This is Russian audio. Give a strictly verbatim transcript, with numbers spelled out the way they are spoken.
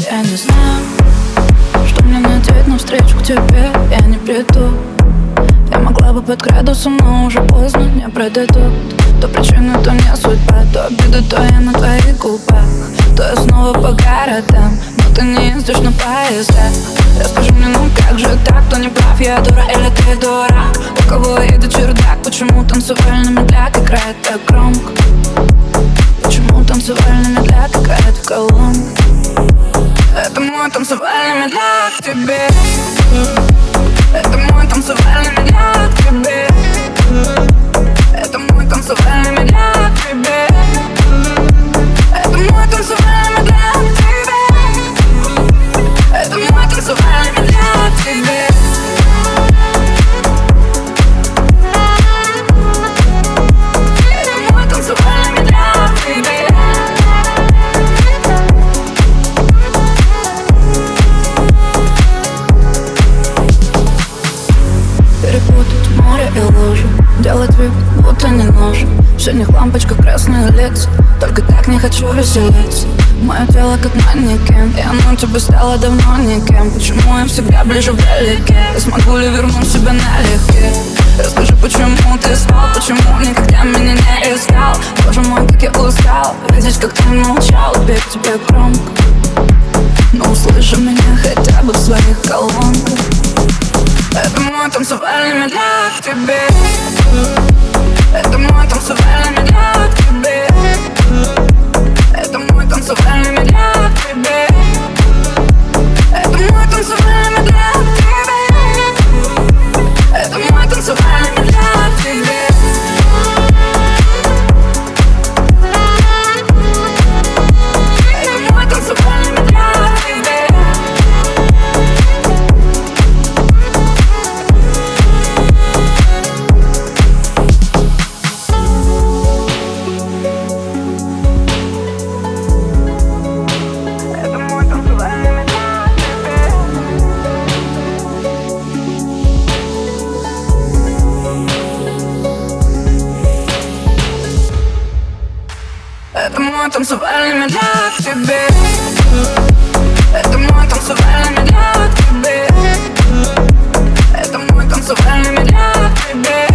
Я не знаю, что мне надеть навстречу к тебе. Я не приду. Я могла бы под градусом, но уже поздно, не пройдет. То причина, то не судьба, то обида, то я на твоих губах, то я снова по городам, но ты не ездишь на поездах. Расскажи мне, ну как же так, кто не прав, я дура или ты дурак? У кого едет чердак, почему танцевальный медляк играет так громко? Почему танцевальный медляк играет в колонку? Это мой танцевальный медляк тебе. Это мой танцевальный медляк тебе. Это мой танцевальный медляк тебе. Это мой танцевальный медляк тебе. Это мой танцевальный медляк тебе. Это мой танцевальный медляк тебе. Перепутать море и лужу, делать вид, будто не нужен. В синих лампочках красные лица, только так не хочу веселиться. Мое тело как манекен, и оно тебе стало давно никем. Почему я всегда ближе вдалеке? И смогу ли вернуть себя налегке? Расскажи, почему ты спал, почему никогда меня не искал? Боже мой, как я устал видеть, как ты молчал. Бег тебе громко, но услыши меня хотя бы в своих колонках. Это мой танцевальный медляк тебе. Это мой танцевальный медляк тебе. Это мой танцевальный медляк тебе. Это мой танцевальный медляк тебе. Это мой танцевальный медляк тебе. Это мой танцевальный медляк тебе. Это мой танцевальный медляк тебе. Это мой танцевальный медляк тебе. Это мой танцевальный медляк тебе.